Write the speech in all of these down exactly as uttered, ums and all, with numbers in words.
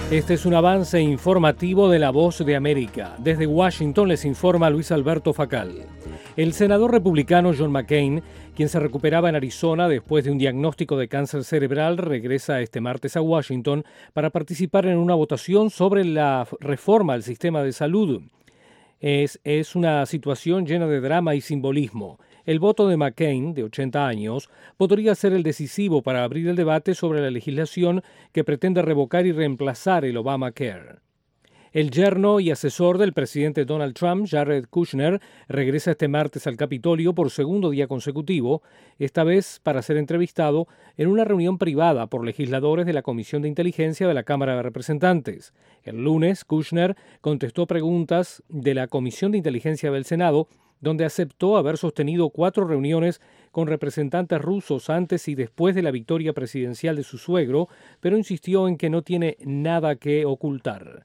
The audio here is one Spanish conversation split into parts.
Este es un avance informativo de La Voz de América. Desde Washington les informa Luis Alberto Facal. El senador republicano John McCain, quien se recuperaba en Arizona después de un diagnóstico de cáncer cerebral, regresa este martes a Washington para participar en una votación sobre la reforma al sistema de salud. Es, es una situación llena de drama y simbolismo. El voto de McCain, de ochenta años, podría ser el decisivo para abrir el debate sobre la legislación que pretende revocar y reemplazar el Obamacare. El yerno y asesor del presidente Donald Trump, Jared Kushner, regresa este martes al Capitolio por segundo día consecutivo, esta vez para ser entrevistado en una reunión privada por legisladores de la Comisión de Inteligencia de la Cámara de Representantes. El lunes, Kushner contestó preguntas de la Comisión de Inteligencia del Senado, donde aceptó haber sostenido cuatro reuniones con representantes rusos antes y después de la victoria presidencial de su suegro, pero insistió en que no tiene nada que ocultar.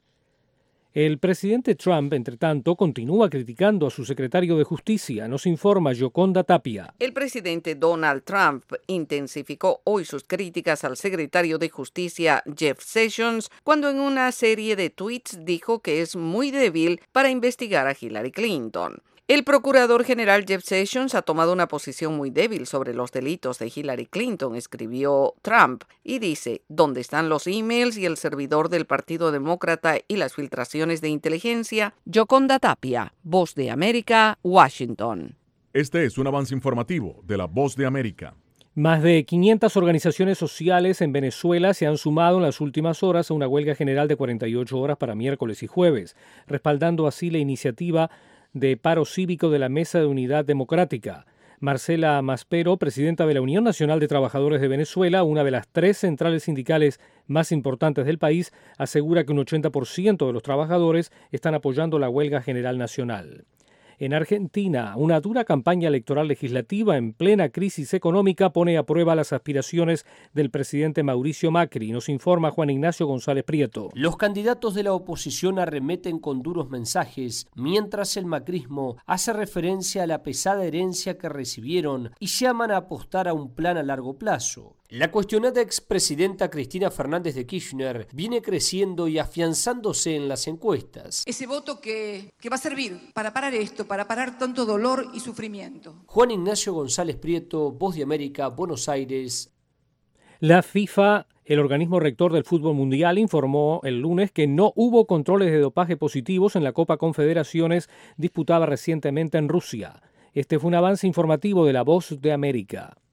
El presidente Trump, entre tanto, continúa criticando a su secretario de Justicia, nos informa Yoconda Tapia. El presidente Donald Trump intensificó hoy sus críticas al secretario de Justicia Jeff Sessions cuando en una serie de tweets dijo que es muy débil para investigar a Hillary Clinton. El procurador general Jeff Sessions ha tomado una posición muy débil sobre los delitos de Hillary Clinton, escribió Trump, y dice, ¿dónde están los emails y el servidor del Partido Demócrata y las filtraciones de inteligencia? Yoconda Tapia, Voz de América, Washington. Este es un avance informativo de la Voz de América. Más de quinientas organizaciones sociales en Venezuela se han sumado en las últimas horas a una huelga general de cuarenta y ocho horas para miércoles y jueves, respaldando así la iniciativa de paro cívico de la Mesa de Unidad Democrática. Marcela Maspero, presidenta de la Unión Nacional de Trabajadores de Venezuela, una de las tres centrales sindicales más importantes del país, asegura que un ochenta por ciento de los trabajadores están apoyando la huelga general nacional. En Argentina, una dura campaña electoral legislativa en plena crisis económica pone a prueba las aspiraciones del presidente Mauricio Macri, nos informa Juan Ignacio González Prieto. Los candidatos de la oposición arremeten con duros mensajes, mientras el macrismo hace referencia a la pesada herencia que recibieron y llaman a apostar a un plan a largo plazo. La cuestionada expresidenta Cristina Fernández de Kirchner viene creciendo y afianzándose en las encuestas. Ese voto que, que va a servir para parar esto, para parar tanto dolor y sufrimiento. Juan Ignacio González Prieto, Voz de América, Buenos Aires. La FIFA, el organismo rector del fútbol mundial, informó el lunes que no hubo controles de dopaje positivos en la Copa Confederaciones disputada recientemente en Rusia. Este fue un avance informativo de La Voz de América.